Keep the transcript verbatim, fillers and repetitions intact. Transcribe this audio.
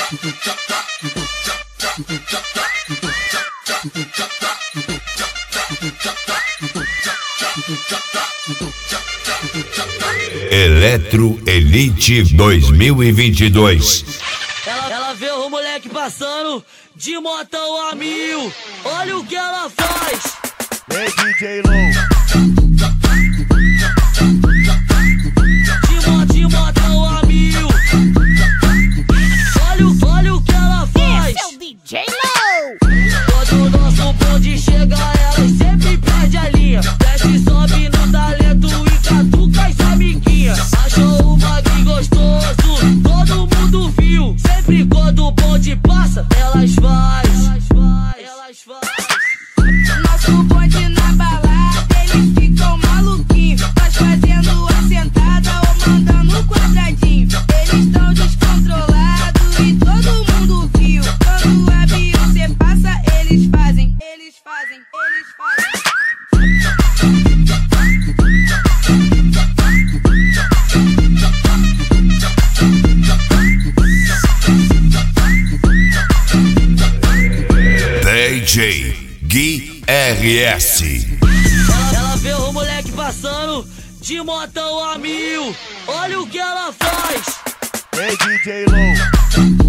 Eletro Elite dois mil e vinte e dois. Ela, ela vê o moleque passando de motão a mil. Olha o que ela faz. Ei, D J Low. De, mo, de motão a mil. Olha, o, olha o que ela faz. Esse é o D J Low. Quando o nosso bonde chega, ela sempre perde a linha. Desce, sobe no talento e catuca as amiguinhas. Achou o bagulho gostoso, todo mundo viu. Sempre quando o bonde passa, elas faz. Elas faz, elas faz. Nosso bonde na balada, eles ficam maluquinhos. Nós fazendo a sentada ou mandando o quadradinho. Eles tão descontrolados e todo mundo viu. Quando a Beyoncé passa, eles fazem. Eles fazem, eles fazem. D J Gui R S. Ela, ela vê o moleque passando de motão a mil. Olha o que ela faz. Ei, D J Low.